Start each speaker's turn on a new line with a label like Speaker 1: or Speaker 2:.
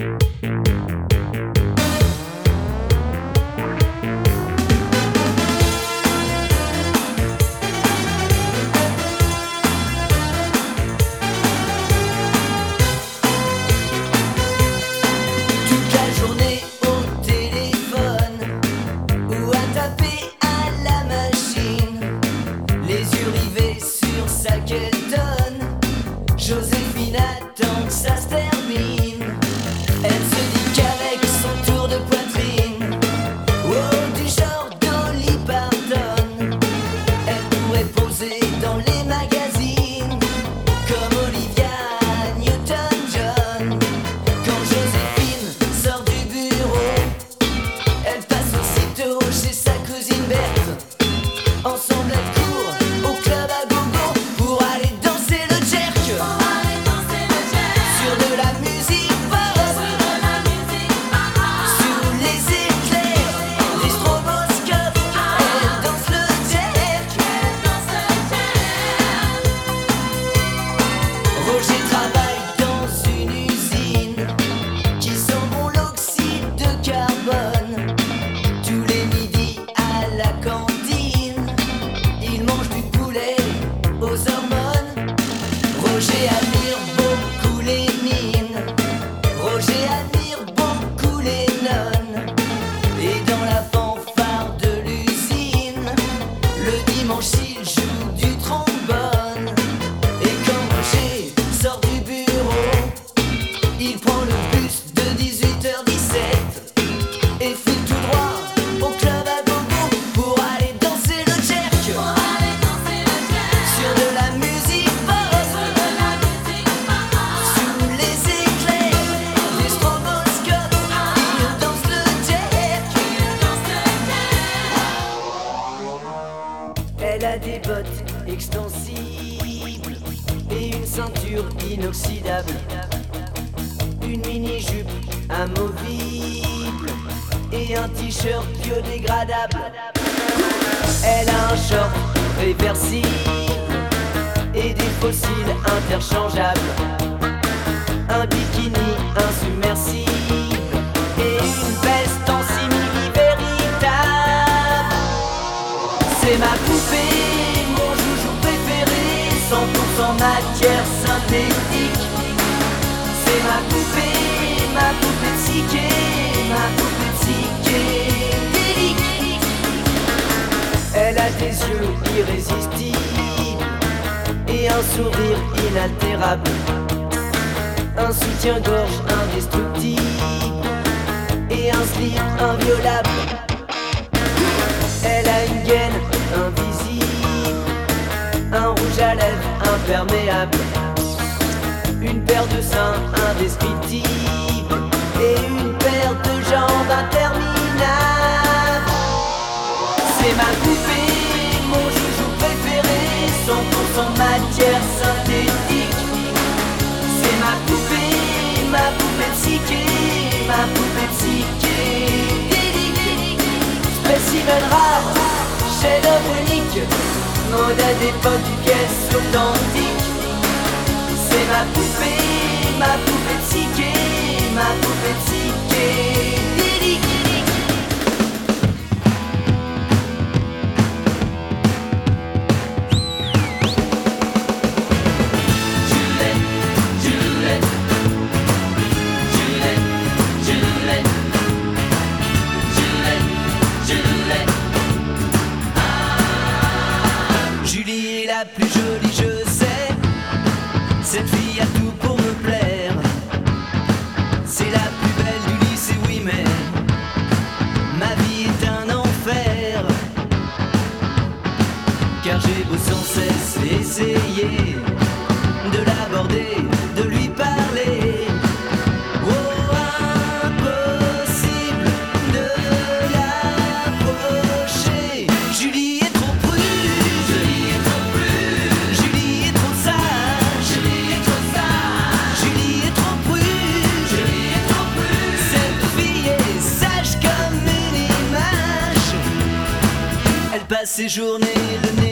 Speaker 1: Joséphine attend que ça se termine. Elle se dit qu'avec son tour de poitrine, oh, du genre Dolly Parton, elle pourrait poser dans les magazines comme Olivia Newton-John. Quand Joséphine sort du bureau, elle passe aussitôt chez sa cousine Berthe. Ensemble elles courent au club à gogo pour aller danser le jerk. Sur de la musique pop, sous les éclairs, les stroboscopes, elle danse le jerk. Roger travaille dans une usine qui sent bon l'oxyde de carbone. Tous les midis à la cantine, il mange du poulet aux hormones. Roger admire beaucoup les mines, Roger admire beaucoup les nonnes. Et dans la fanfare de l'usine, le dimanche il joue du trombone. Et quand Roger sort du bureau, il prend le bus de 18h17 et file tout droit au club à gogo pour aller danser le jerk. Sur de la musique pop, sous les éclairs, les stroboscopes, il danse le jerk. Elle a des bottes extensibles et une ceinture inoxydable, une mini-jupe amovible et un t-shirt biodégradable. Elle a un short réversible et des fossiles interchangeables, un bikini insubmersible et une veste en simili véritable. C'est ma poupée, mon joujou préféré, 100% matière synthétique. C'est ma poupée psyché, ma poupée psychédélique. Elle a des yeux irrésistibles et un sourire inaltérable, un soutien-gorge indestructible et un slip inviolable. Elle a une gaine invisible, un rouge à lèvres imperméable, une paire de seins indescriptibles et une paire de jambes interminables. C'est ma poupée, mon joujou préféré, 100% matière synthétique. C'est ma poupée psyché, ma poupée psychédélique. Spécimen rare, chef-d'œuvre unique, modèle d'époque, pièce authentique. C'est ma poupée psyché, ma poupée psychédélique. Julie est la plus jolie, je sais. Cette fille a tout pour me plaire. C'est la plus belle du lycée, oui, mais ma vie est un enfer. Car j'ai beau sans cesse essayer de l'aborder, de lui parler. Oh, impossible de l'approcher. Julie est trop prude, Julie est trop prude, Julie est trop sage, Julie est trop sage, Julie est trop prude, Julie est trop prude. Cette fille est sage comme une image. Elle passe ses journées le nez